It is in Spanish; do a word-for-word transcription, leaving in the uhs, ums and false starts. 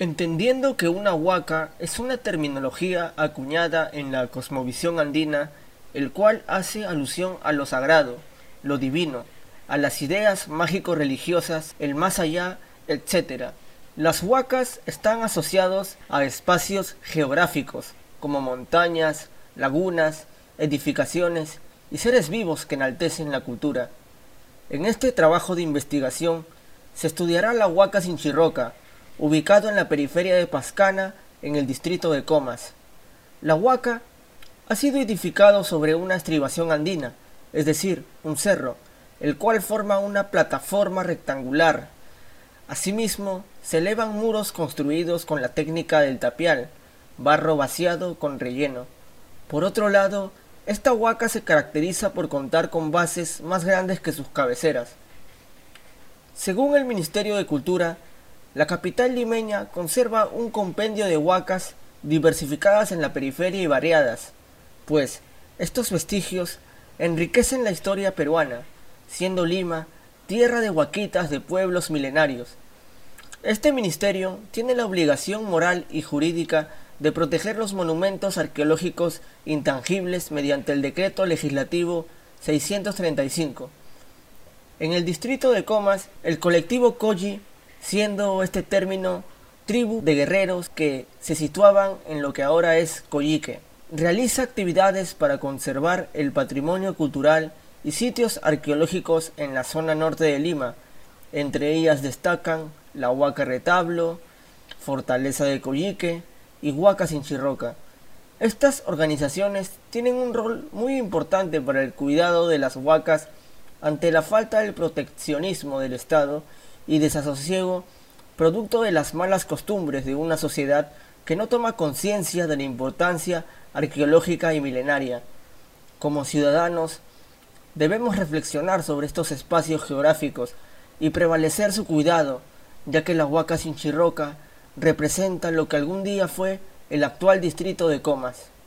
Entendiendo que una huaca es una terminología acuñada en la cosmovisión andina, el cual hace alusión a lo sagrado, lo divino, a las ideas mágico-religiosas, el más allá, etcétera. Las huacas están asociados a espacios geográficos, como montañas, lagunas, edificaciones y seres vivos que enaltecen la cultura. En este trabajo de investigación se estudiará la huaca Sinchirroca, ubicado en la periferia de Pascana, en el distrito de Comas. La huaca ha sido edificado sobre una estribación andina, es decir, un cerro, el cual forma una plataforma rectangular. Asimismo, se elevan muros construidos con la técnica del tapial, barro vaciado con relleno. Por otro lado, esta huaca se caracteriza por contar con bases más grandes que sus cabeceras. Según el Ministerio de Cultura, la capital limeña conserva un compendio de huacas diversificadas en la periferia y variadas, pues estos vestigios enriquecen la historia peruana, siendo Lima tierra de huaquitas de pueblos milenarios. Este ministerio tiene la obligación moral y jurídica de proteger los monumentos arqueológicos intangibles mediante el Decreto Legislativo seiscientos treinta y cinco. En el distrito de Comas, el colectivo Colli, siendo este término tribu de guerreros que se situaban en lo que ahora es Coyique, realiza actividades para conservar el patrimonio cultural y sitios arqueológicos en la zona norte de Lima. Entre ellas destacan la Huaca Retablo, Fortaleza de Coyique y Huaca Sinchirroca. Estas organizaciones tienen un rol muy importante para el cuidado de las huacas ante la falta del proteccionismo del Estado y desasosiego producto de las malas costumbres de una sociedad que no toma conciencia de la importancia arqueológica y milenaria. Como ciudadanos, debemos reflexionar sobre estos espacios geográficos y prevalecer su cuidado, ya que la Huaca Sinchirroca representa lo que algún día fue el actual distrito de Comas.